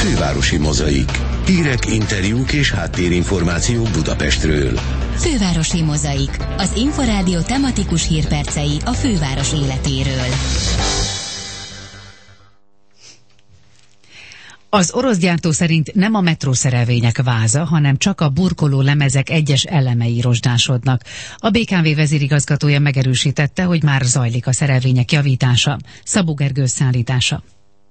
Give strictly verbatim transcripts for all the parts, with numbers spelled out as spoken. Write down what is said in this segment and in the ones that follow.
Fővárosi Mozaik. Hírek, interjúk és háttérinformációk Budapestről. Fővárosi Mozaik. Az Inforádió tematikus hírpercei a főváros életéről. Az orosz gyártó szerint nem a metrószerelvények váza, hanem csak a burkoló lemezek egyes elemei rozsdásodnak. A bé ká vé vezérigazgatója megerősítette, hogy már zajlik a szerelvények javítása. Szabó Gergő szállítása.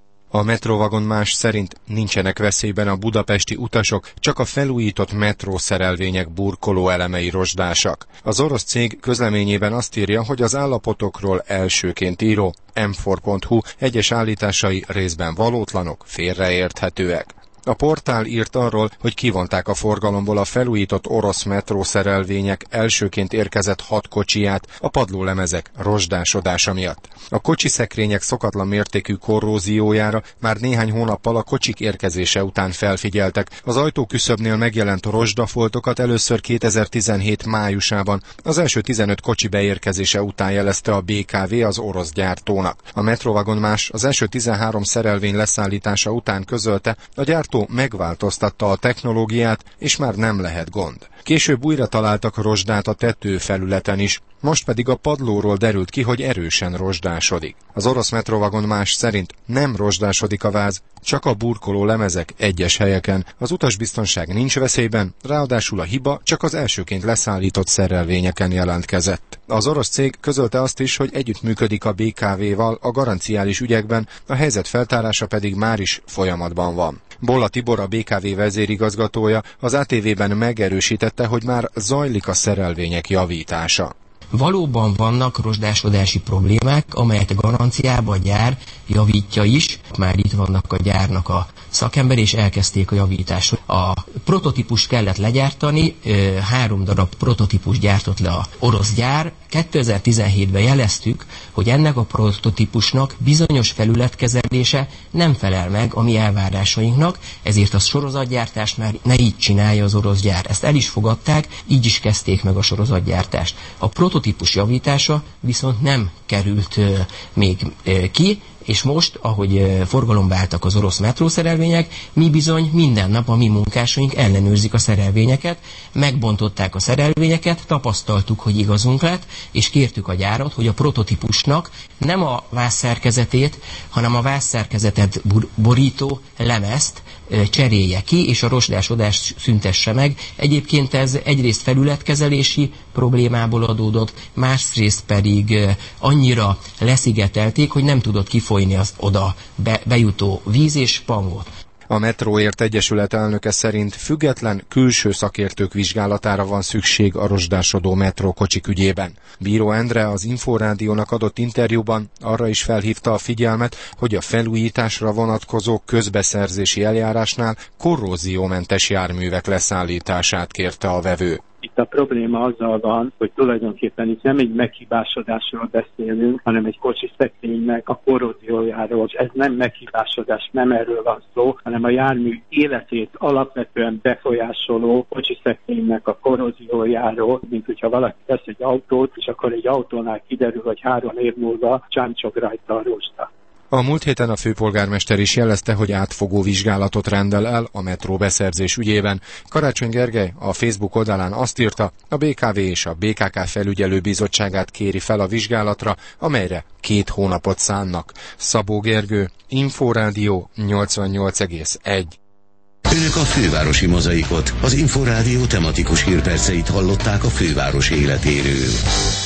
A metróvagonmás szerint nincsenek veszélyben a budapesti utasok, csak a felújított metrószerelvények burkoló elemei rozsdásak. Az orosz cég közleményében azt írja, hogy az állapotokról elsőként író em négy pont hu egyes állításai részben valótlanok, félreérthetőek. A portál írt arról, hogy kivonták a forgalomból a felújított orosz metrószerelvények elsőként érkezett hat kocsiját a padlólemezek rozsdásodása miatt. A kocsiszekrények szokatlan mértékű korróziójára már néhány hónappal a kocsik érkezése után felfigyeltek. Az ajtóküszöbnél megjelent rozsdafoltokat először kétezer-tizenhét májusában. Az első tizenöt kocsi beérkezése után jelezte a bé ká vé az orosz gyártónak. A metróvagonmás az első tizenhárom szerelvény leszállítása után közölte, a gyártó megváltoztatta a technológiát, és már nem lehet gond. Később újra találtak rozsdát a tetőfelületen is, most pedig a padlóról derült ki, hogy erősen rozsdásodik. Az orosz metróvagonmás szerint nem rozsdásodik a váz, csak a burkoló lemezek egyes helyeken. Az utasbiztonság nincs veszélyben, ráadásul a hiba csak az elsőként leszállított szerelvényeken jelentkezett. Az orosz cég közölte azt is, hogy együttműködik a bé ká vé-val a garanciális ügyekben, a helyzet feltárása pedig már is folyamatban van. Bolla Tibor, a bé ká vé vezérigazgatója az á té vében megerősítette, hogy már zajlik a szerelvények javítása. Valóban vannak rozsdásodási problémák, amelyet a garanciába a gyár javítja is. Már itt vannak a gyárnak a szakember, és elkezdték a javítást. A prototípust kellett legyártani, három darab prototípus gyártott le a orosz gyár. kétezer-tizenhétben jeleztük, hogy ennek a prototípusnak bizonyos felületkezelése nem felel meg a mi elvárásainknak, ezért a sorozatgyártást már ne így csinálja az orosz gyár. Ezt el is fogadták, így is kezdték meg a sorozatgyártást. A prototípus javítása viszont nem került uh, még uh, ki, és most, ahogy uh, forgalomba álltak az orosz metrószerelvények, mi bizony minden nap a mi munkásaink ellenőrzik a szerelvényeket, megbontották a szerelvényeket, tapasztaltuk, hogy igazunk lett, és kértük a gyárat, hogy a prototípusnak nem a vázszerkezetét, hanem a vázszerkezetet borító lemezt uh, cserélje ki, és a rozsdásodást szüntesse meg. Egyébként ez egyrészt felületkezelési problémából adódott, másrészt pedig uh, annyira leszigetelték, hogy nem tudott kifolyni az oda be, bejutó víz és pangot. A Metróért Egyesület elnöke szerint független külső szakértők vizsgálatára van szükség a rozsdásodó metrókocsik ügyében. Bíró Endre az Inforádiónak adott interjúban arra is felhívta a figyelmet, hogy a felújításra vonatkozó közbeszerzési eljárásnál korróziómentes járművek leszállítását kérte a vevő. Itt a probléma azzal van, hogy tulajdonképpen itt nem egy meghibásodásról beszélünk, hanem egy kocsiszekrénynek a korróziójáról. Ez nem meghibásodás, nem erről van szó, hanem a jármű életét alapvetően befolyásoló kocsiszekrénynek a korróziójáról, mint hogyha valaki vesz egy autót, és akkor egy autónál kiderül, hogy három év múlva csámcsog rajta a rozsda. A múlt héten a főpolgármester is jelezte, hogy átfogó vizsgálatot rendel el a metró beszerzés ügyében. Karácsony Gergely a Facebook oldalán azt írta, a bé ká vé és a bé ká ká felügyelőbizottságát kéri fel a vizsgálatra, amelyre két hónapot szánnak. Szabó Gergő, Inforádió nyolcvannyolc egész egy. Önök a Fővárosi Mozaikot, az Inforádió tematikus hírperceit hallották a főváros életéről.